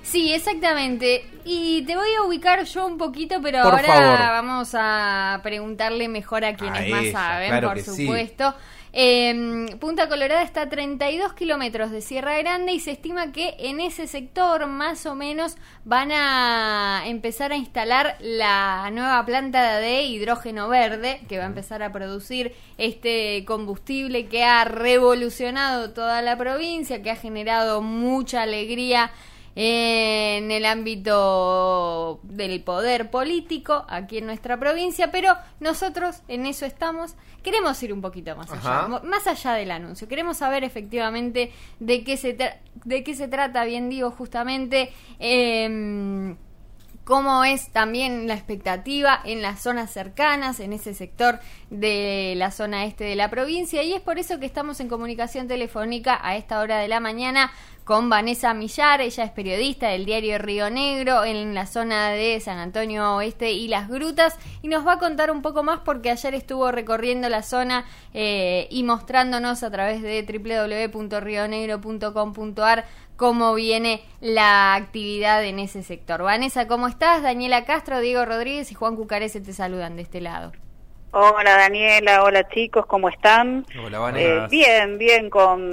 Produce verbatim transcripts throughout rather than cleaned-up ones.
Sí, exactamente. Y te voy a ubicar yo un poquito, pero Por ahora favor. vamos a preguntarle mejor a quienes A más ella, saben, claro por que sí. supuesto. Eh, Punta Colorada está a treinta y dos kilómetros de Sierra Grande y se estima que en ese sector más o menos van a empezar a instalar la nueva planta de hidrógeno verde que va a empezar a producir este combustible que ha revolucionado toda la provincia, que ha generado mucha alegría en el ámbito del poder político aquí en nuestra provincia, pero nosotros en eso estamos. Queremos ir un poquito más Ajá. allá, más allá del anuncio. Queremos saber efectivamente de qué se tra- de qué se trata, bien digo, justamente eh, cómo es también la expectativa en las zonas cercanas, en ese sector de la zona este de la provincia, y es por eso que estamos en comunicación telefónica a esta hora de la mañana con Vanessa Millar. Ella es periodista del diario Río Negro en la zona de San Antonio Oeste y Las Grutas, y nos va a contar un poco más porque ayer estuvo recorriendo la zona eh, y mostrándonos a través de doble u doble u doble u punto río negro punto com punto a r cómo viene la actividad en ese sector. Vanessa, ¿cómo estás? Daniela Castro, Diego Rodríguez y Juan Cucarese te saludan de este lado. Hola Daniela, hola chicos, ¿cómo están? Hola, Vanessa. Eh, bien, bien,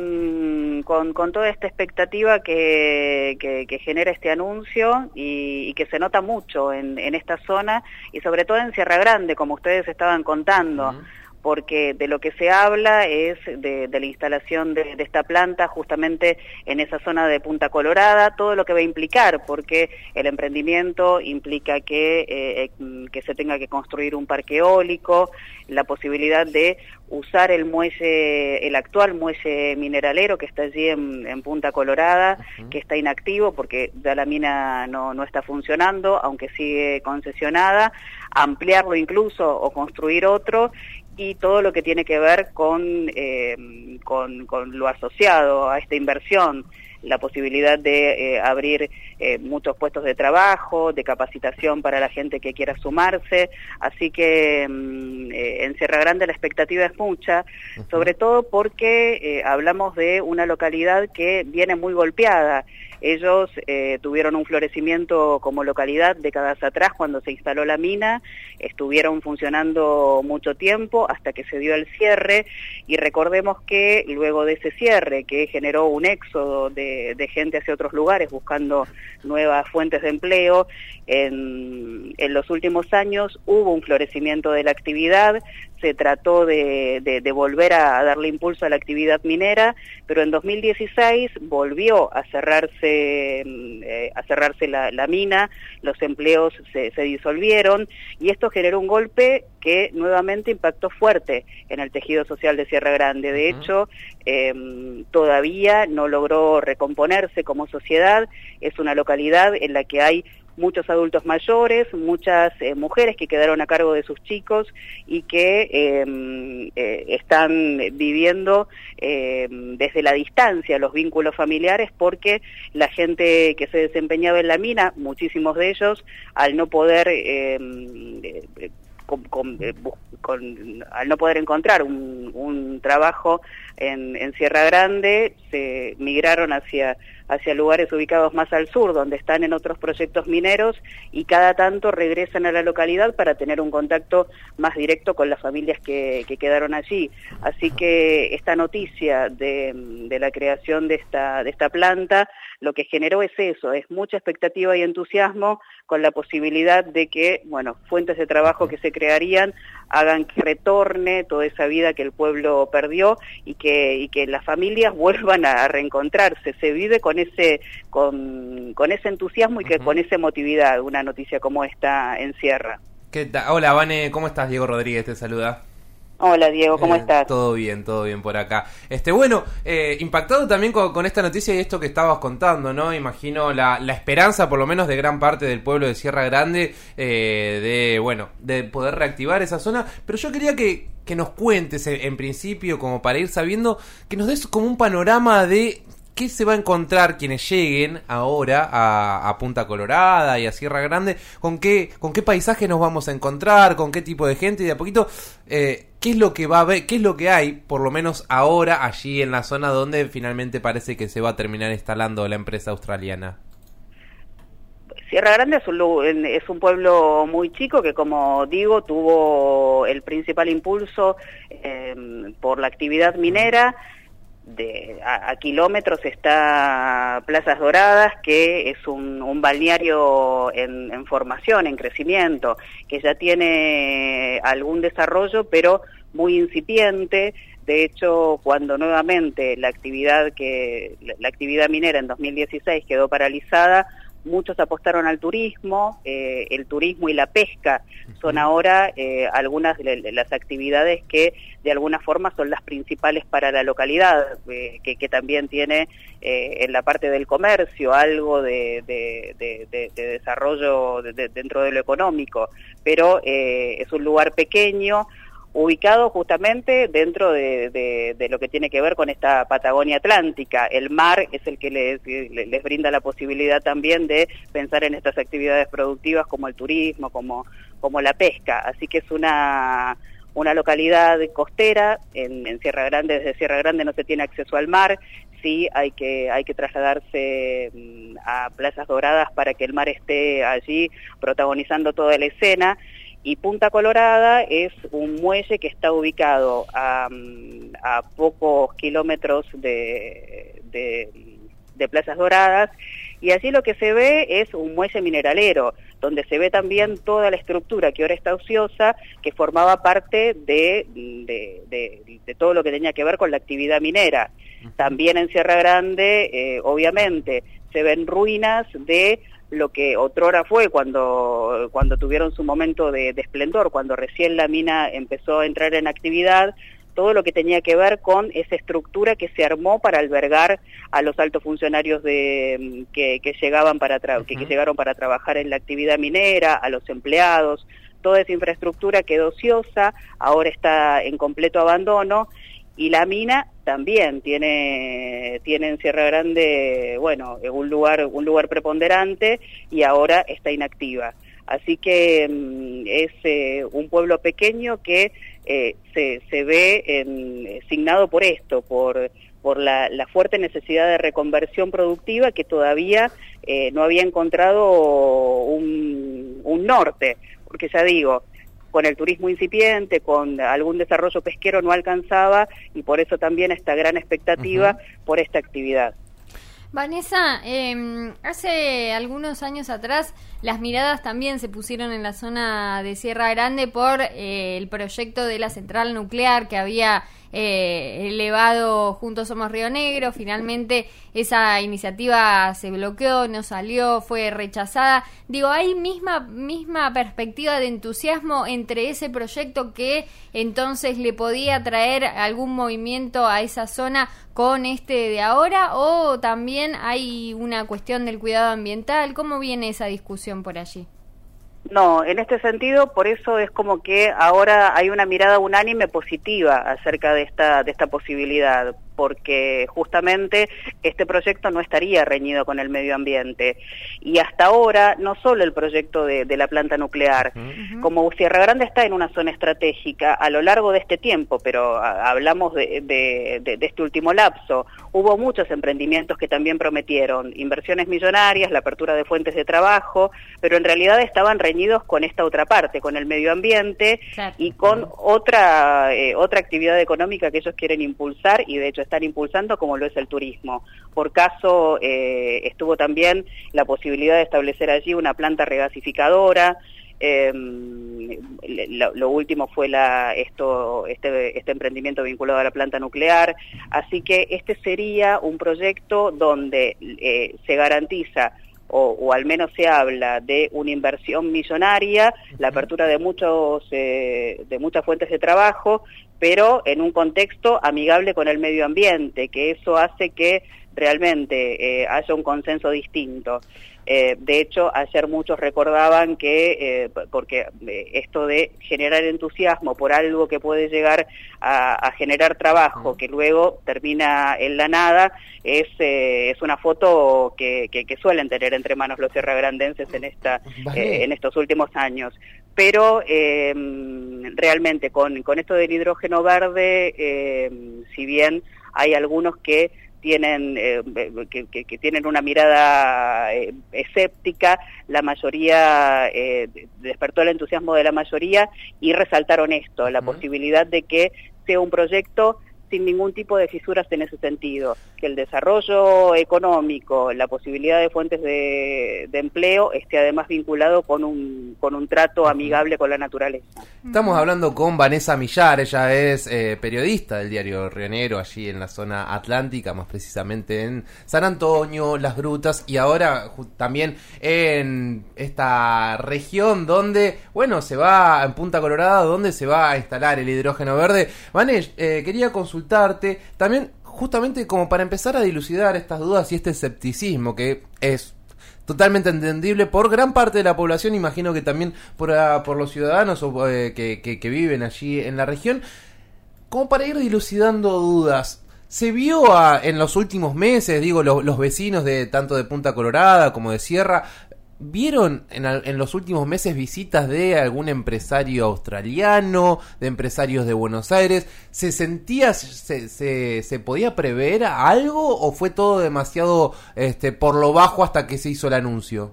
con, con, con toda esta expectativa que, que, que genera este anuncio y, y que se nota mucho en, en esta zona y sobre todo en Sierra Grande, como ustedes estaban contando. Uh-huh. Porque de lo que se habla es de, de la instalación de, de esta planta justamente en esa zona de Punta Colorada, todo lo que va a implicar, porque el emprendimiento implica que, eh, que se tenga que construir un parque eólico, la posibilidad de usar el muelle, el actual muelle mineralero que está allí en, en Punta Colorada, uh-huh. que está inactivo porque ya la mina no, no está funcionando, aunque sigue concesionada, ampliarlo incluso o construir otro, y todo lo que tiene que ver con, eh, con, con lo asociado a esta inversión, la posibilidad de eh, abrir eh, muchos puestos de trabajo, de capacitación para la gente que quiera sumarse, así que eh, en Sierra Grande la expectativa es mucha, uh-huh. sobre todo porque eh, hablamos de una localidad que viene muy golpeada. Ellos eh, tuvieron un florecimiento como localidad décadas atrás cuando se instaló la mina, estuvieron funcionando mucho tiempo hasta que se dio el cierre, y recordemos que luego de ese cierre que generó un éxodo de, de gente hacia otros lugares buscando nuevas fuentes de empleo, en, en los últimos años hubo un florecimiento de la actividad, se trató de, de, de volver a, a darle impulso a la actividad minera, pero en dos mil dieciséis volvió a cerrarse, eh, a cerrarse la, la mina, los empleos se, se disolvieron, y esto generó un golpe que nuevamente impactó fuerte en el tejido social de Sierra Grande. De uh-huh. hecho, eh, todavía no logró recomponerse como sociedad. Es una localidad en la que hay muchos adultos mayores, muchas eh, mujeres que quedaron a cargo de sus chicos y que eh, eh, están viviendo eh, desde la distancia los vínculos familiares, porque la gente que se desempeñaba en la mina, muchísimos de ellos, al no poder eh, eh, Con, con, eh, con, al no poder encontrar un, un trabajo en, en Sierra Grande, se migraron hacia, hacia lugares ubicados más al sur, donde están en otros proyectos mineros, y cada tanto regresan a la localidad para tener un contacto más directo con las familias que, que quedaron allí. Así que esta noticia de, de la creación de esta, de esta planta, lo que generó es eso, es mucha expectativa y entusiasmo, con la posibilidad de que, bueno, fuentes de trabajo que se crearían hagan que retorne toda esa vida que el pueblo perdió y que y que las familias vuelvan a reencontrarse. Se vive con ese con, con ese entusiasmo y que uh-huh. con esa emotividad una noticia como esta en Sierra. ¿Qué tal? Hola, Vane, ¿cómo estás? Diego Rodríguez te saluda. Hola Diego, ¿cómo eh, estás? Todo bien, todo bien por acá. Este, bueno, eh, impactado también con, con esta noticia y esto que estabas contando, ¿no? Imagino la, la esperanza, por lo menos de gran parte del pueblo de Sierra Grande, eh, de, bueno, de poder reactivar esa zona. Pero yo quería que, que nos cuentes, en, en principio, como para ir sabiendo, que nos des como un panorama de qué se va a encontrar quienes lleguen ahora a, a Punta Colorada y a Sierra Grande, con qué, con qué paisaje nos vamos a encontrar, con qué tipo de gente, y de a poquito, eh, qué es lo que va a haber, qué es lo que hay, por lo menos ahora, allí en la zona donde finalmente parece que se va a terminar instalando la empresa australiana. Sierra Grande es un, es un pueblo muy chico que, como digo, tuvo el principal impulso eh, por la actividad minera. De, a, a kilómetros está Playas Doradas, que es un, un balneario en, en formación, en crecimiento, que ya tiene algún desarrollo, pero muy incipiente. De hecho, cuando nuevamente la actividad que la, la actividad minera en dos mil dieciséis quedó paralizada, muchos apostaron al turismo. Eh, el turismo y la pesca son ahora eh, algunas de las actividades que de alguna forma son las principales para la localidad, eh, que, que también tiene eh, en la parte del comercio algo de, de, de, de, de desarrollo de, de, dentro de lo económico, pero eh, es un lugar pequeño, ubicado justamente dentro de, de, de lo que tiene que ver con esta Patagonia Atlántica. El mar es el que les, les brinda la posibilidad también de pensar en estas actividades productivas como el turismo, como, como la pesca. Así que es una, una localidad costera. En, en Sierra Grande, desde Sierra Grande no se tiene acceso al mar. Sí, hay que, hay que trasladarse a Playas Doradas para que el mar esté allí protagonizando toda la escena. Y Punta Colorada es un muelle que está ubicado a, a pocos kilómetros de, de, de Playas Doradas, y allí lo que se ve es un muelle mineralero, donde se ve también toda la estructura que ahora está ociosa, que formaba parte de, de, de, de todo lo que tenía que ver con la actividad minera. También en Sierra Grande, eh, obviamente, se ven ruinas de lo que otrora fue cuando, cuando tuvieron su momento de, de esplendor, cuando recién la mina empezó a entrar en actividad, todo lo que tenía que ver con esa estructura que se armó para albergar a los altos funcionarios de, que, que, llegaban para tra- uh-huh. que, que llegaron para trabajar en la actividad minera, a los empleados. Toda esa infraestructura quedó ociosa, ahora está en completo abandono. Y la mina también tiene, tiene en Sierra Grande, bueno, un lugar, un lugar preponderante, y ahora está inactiva. Así que mm, es eh, un pueblo pequeño que eh, se, se ve en, signado por esto, por, por la, la fuerte necesidad de reconversión productiva que todavía eh, no había encontrado un, un norte, porque ya digo, con el turismo incipiente, con algún desarrollo pesquero no alcanzaba, y por eso también esta gran expectativa uh-huh. por esta actividad. Vanessa, eh, hace algunos años atrás las miradas también se pusieron en la zona de Sierra Grande por eh, el proyecto de la central nuclear que había eh, elevado Juntos Somos Río Negro. Finalmente esa iniciativa se bloqueó, no salió, fue rechazada. Digo, ¿hay misma, misma perspectiva de entusiasmo entre ese proyecto que entonces le podía traer algún movimiento a esa zona con este de ahora, o también hay una cuestión del cuidado ambiental? ¿Cómo viene esa discusión por allí? No, en este sentido, por eso es como que ahora hay una mirada unánime positiva acerca de esta, de esta posibilidad, porque justamente este proyecto no estaría reñido con el medio ambiente. Y hasta ahora, no solo el proyecto de, de la planta nuclear, uh-huh. como Sierra Grande está en una zona estratégica a lo largo de este tiempo, pero a, hablamos de, de, de, de este último lapso, hubo muchos emprendimientos que también prometieron inversiones millonarias, la apertura de fuentes de trabajo, pero en realidad estaban reñidos con esta otra parte, con el medio ambiente, claro. y con uh-huh. otra, eh, otra actividad económica que ellos quieren impulsar, y de hecho están impulsando, como lo es el turismo. Por caso, eh, estuvo también la posibilidad de establecer allí una planta regasificadora. Eh, lo, lo último fue la, esto, este, este emprendimiento vinculado a la planta nuclear. Así que este sería un proyecto donde eh, se garantiza, O, o al menos se habla de una inversión millonaria, la apertura de muchos eh, de muchas fuentes de trabajo, pero en un contexto amigable con el medio ambiente, que eso hace que realmente eh, haya un consenso distinto. Eh, de hecho, ayer muchos recordaban que, eh, porque eh, esto de generar entusiasmo por algo que puede llegar a, a generar trabajo, que luego termina en la nada, es, eh, es una foto que, que, que suelen tener entre manos los sierragrandenses en, esta, vale. eh, en estos últimos años. Pero eh, realmente con, con esto del hidrógeno verde, eh, si bien hay algunos que tienen eh, que, que, que tienen una mirada eh, escéptica, la mayoría eh, despertó el entusiasmo de la mayoría y resaltaron esto, la uh-huh. posibilidad de que sea un proyecto sin ningún tipo de fisuras en ese sentido, que el desarrollo económico, la posibilidad de fuentes de, de empleo esté además vinculado con un, con un trato amigable con la naturaleza. Estamos hablando con Vanessa Millar, ella es eh, periodista del diario Rionero, allí en la zona atlántica, más precisamente en San Antonio, Las Grutas, y ahora también en esta región donde, bueno, se va, en Punta Colorada, donde se va a instalar el hidrógeno verde. Vanessa, eh, quería consultar también justamente como para empezar a dilucidar estas dudas y este escepticismo que es totalmente entendible por gran parte de la población, imagino que también por, uh, por los ciudadanos o, eh, que, que, que viven allí en la región, como para ir dilucidando dudas. Se vio a, en los últimos meses, digo, los, los vecinos de tanto de Punta Colorada como de Sierra, ¿vieron en, en los últimos meses visitas de algún empresario australiano, de empresarios de Buenos Aires? ¿Se sentía, se, se, se podía prever algo o fue todo demasiado este, por lo bajo hasta que se hizo el anuncio?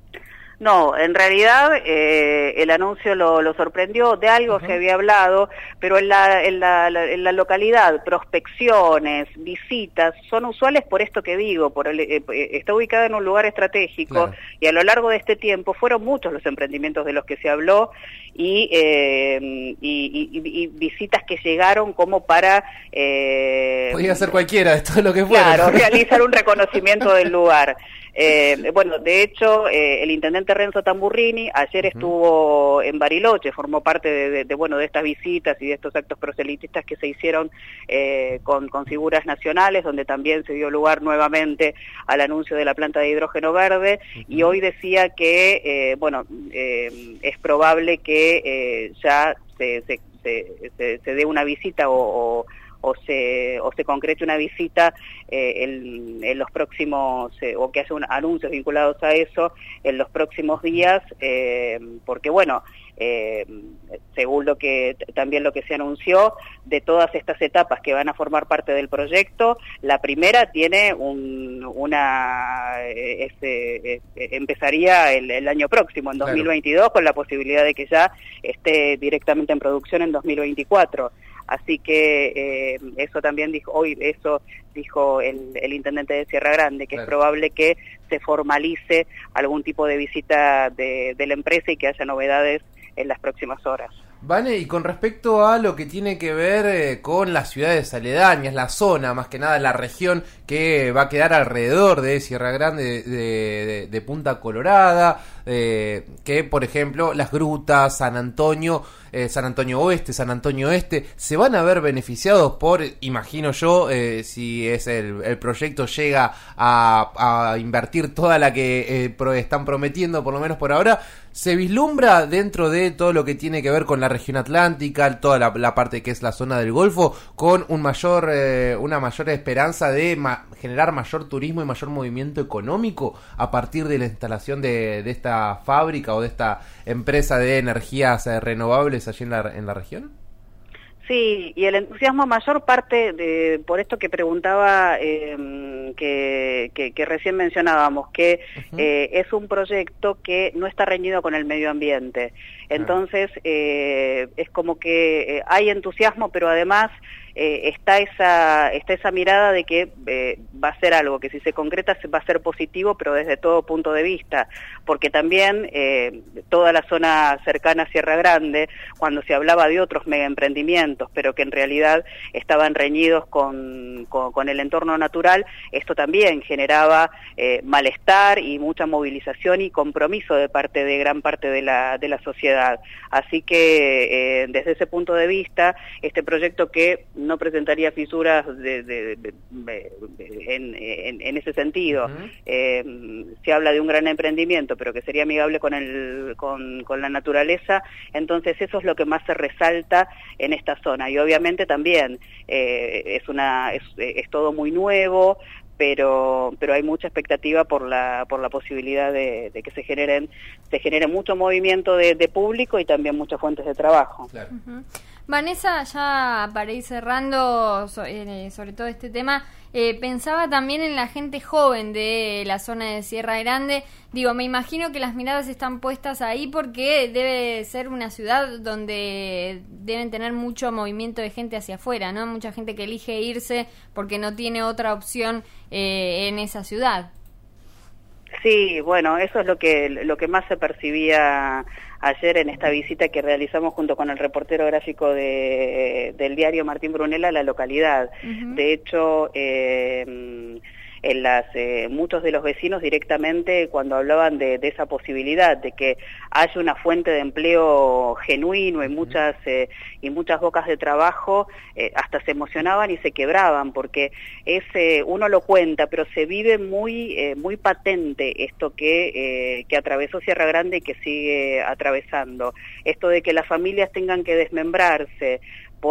No, en realidad eh, el anuncio lo, lo sorprendió, de algo uh-huh. se había hablado, pero en la, en, la, la, en la localidad, prospecciones, visitas, son usuales por esto que digo, por el, eh, está ubicada en un lugar estratégico, claro. y a lo largo de este tiempo fueron muchos los emprendimientos de los que se habló, y, eh, y, y, y visitas que llegaron como para... Eh, Podría ser cualquiera de todo lo que fuera. Claro, realizar un reconocimiento del lugar. Eh, bueno, de hecho, eh, el intendente Renzo Tamburrini ayer uh-huh. estuvo en Bariloche, formó parte de, de, de, bueno, de estas visitas y de estos actos proselitistas que se hicieron eh, con, con figuras nacionales, donde también se dio lugar nuevamente al anuncio de la planta de hidrógeno verde, uh-huh. y hoy decía que, eh, bueno, eh, es probable que eh, ya se, se, se, se, se dé una visita o... o o se o se concrete una visita eh, en, en los próximos, eh, o que haya un, anuncios vinculados a eso en los próximos días, eh, porque bueno, eh, según lo que también lo que se anunció, de todas estas etapas que van a formar parte del proyecto, la primera tiene un, una, eh, este, eh, empezaría el, el año próximo, en dos mil veintidós, claro. con la posibilidad de que ya esté directamente en producción en dos mil veinticuatro. Así que eh, eso también dijo, hoy eso dijo el, el intendente de Sierra Grande, que claro. es probable que se formalice algún tipo de visita de, de la empresa y que haya novedades en las próximas horas. Vane, y con respecto a lo que tiene que ver eh, con las ciudades aledañas, la zona, más que nada la región que va a quedar alrededor de Sierra Grande, de, de, de Punta Colorada, eh, que por ejemplo Las Grutas, San Antonio, eh, San Antonio Oeste, San Antonio Este, se van a ver beneficiados por, imagino yo, eh, si es el, el proyecto llega a, a invertir toda la que eh, pro, están prometiendo, por lo menos por ahora. ¿Se vislumbra dentro de todo lo que tiene que ver con la región atlántica, toda la, la parte que es la zona del Golfo, con un mayor, eh, una mayor esperanza de ma- generar mayor turismo y mayor movimiento económico a partir de la instalación de, de esta fábrica o de esta empresa de energías eh, renovables allí en la, en la región? Sí, y el entusiasmo mayor parte de por esto que preguntaba, eh, que, que, que recién mencionábamos, que uh-huh. eh, es un proyecto que no está reñido con el medio ambiente. Entonces, eh, es como que eh, hay entusiasmo, pero además eh, está esa está esa mirada de que eh, va a ser algo que si se concreta va a ser positivo, pero desde todo punto de vista, porque también eh, toda la zona cercana a Sierra Grande, cuando se hablaba de otros mega emprendimientos, pero que en realidad estaban reñidos con, con, con el entorno natural, esto también generaba eh, malestar y mucha movilización y compromiso de parte de gran parte de la, de la sociedad. Así que eh, desde ese punto de vista, este proyecto que no presentaría fisuras de, de, de, de, de, en, en, en ese sentido, uh-huh. eh, se habla de un gran emprendimiento, pero que sería amigable con, el, con, con la naturaleza, entonces eso es lo que más se resalta en esta zona. Y obviamente también eh, es, una, es, es todo muy nuevo, pero pero hay mucha expectativa por la por la posibilidad de, de que se generen se genere mucho movimiento de, de público y también muchas fuentes de trabajo. Claro. Uh-huh. Vanessa, ya para ir cerrando so, eh, sobre todo este tema, eh, pensaba también en la gente joven de la zona de Sierra Grande. Digo, me imagino que las miradas están puestas ahí porque debe ser una ciudad donde deben tener mucho movimiento de gente hacia afuera, ¿no? Mucha gente que elige irse porque no tiene otra opción eh, en esa ciudad. Sí, bueno, eso es lo que lo que más se percibía ayer en esta visita que realizamos junto con el reportero gráfico de, del diario Martín Brunella a la localidad. Uh-huh. De hecho, eh, en las eh, muchos de los vecinos directamente cuando hablaban de, de esa posibilidad de que haya una fuente de empleo genuino y muchas eh, y muchas bocas de trabajo, eh, hasta se emocionaban y se quebraban porque es eh, uno lo cuenta pero se vive muy eh, muy patente esto que eh, que atravesó Sierra Grande y que sigue atravesando, esto de que las familias tengan que desmembrarse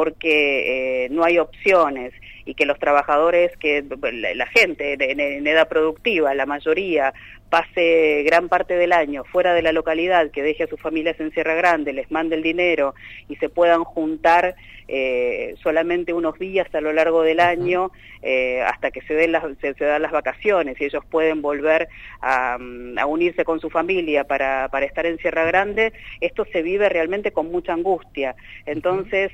porque eh, no hay opciones y que los trabajadores, que la, la gente en, en edad productiva, la mayoría, pase gran parte del año fuera de la localidad, que deje a sus familias en Sierra Grande, les mande el dinero y se puedan juntar eh, solamente unos días a lo largo del año eh, hasta que se den las, se, se dan las vacaciones y ellos pueden volver a, a unirse con su familia para, para estar en Sierra Grande. Esto se vive realmente con mucha angustia. Entonces,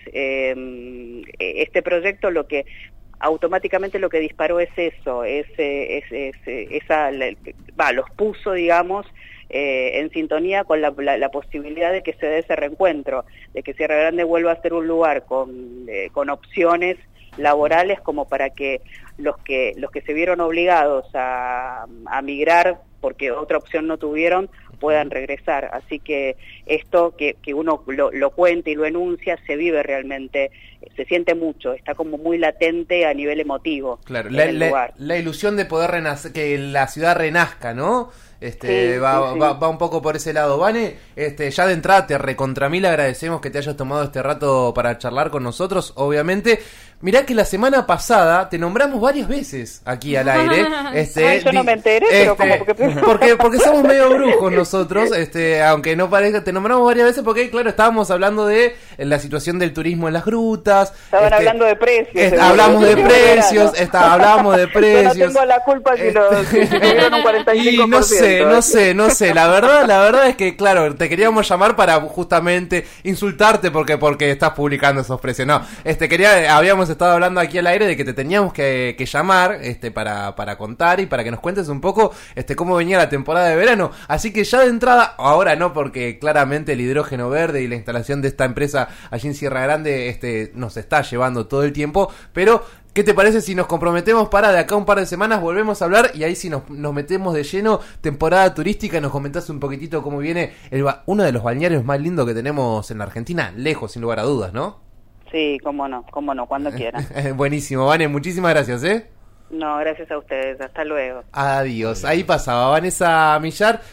eh, este proyecto lo que automáticamente lo que disparó es eso, es, es, es, esa, va, los puso, digamos, eh, en sintonía con la, la, la posibilidad de que se dé ese reencuentro, de que Sierra Grande vuelva a ser un lugar con, eh, con opciones laborales como para que los que los que se vieron obligados a, a migrar porque otra opción no tuvieron puedan regresar. Así que esto que, que uno lo, lo cuenta y lo enuncia se vive realmente, se siente mucho, está como muy latente a nivel emotivo. Claro, en la, el la, lugar. la ilusión de poder renacer, que la ciudad renazca, ¿no? Este, sí, va, sí, sí. Va, va un poco por ese lado. Vane, este, ya de entrada te recontra mil agradecemos que te hayas tomado este rato para charlar con nosotros, obviamente. Mirá que la semana pasada te nombramos varias veces aquí al aire. Este, Ay, yo no me enteré, este, pero como porque... porque... Porque somos medio brujos nosotros, este, aunque no parezca, te nombramos varias veces porque, claro, estábamos hablando de la situación del turismo en las grutas. Estaban este, hablando de precios. Este, hablamos de precios, está, hablamos de precios. Yo no tengo la culpa si los si me dieron un cuarenta y cinco por ciento. Y no sé, no sé, no sé. La verdad, la verdad es que, claro, te queríamos llamar para justamente insultarte porque porque estás publicando esos precios. No, este quería, habíamos estado hablando aquí al aire de que te teníamos que, que llamar, este, para para contar y para que nos cuentes un poco, este, cómo venía la temporada de verano. Así que ya de entrada, ahora no, porque claramente el hidrógeno verde y la instalación de esta empresa allí en Sierra Grande, este, nos está llevando todo el tiempo, pero ¿qué te parece si nos comprometemos para de acá un par de semanas volvemos a hablar y ahí sí nos, nos metemos de lleno, temporada turística, y nos comentás un poquitito cómo viene el, uno de los balnearios más lindos que tenemos en la Argentina, lejos, sin lugar a dudas, ¿no? Sí, cómo no, cómo no, cuando quieran. Buenísimo, Vane, muchísimas gracias, ¿eh? No, gracias a ustedes, hasta luego. Adiós, ahí pasaba Vanessa Millar.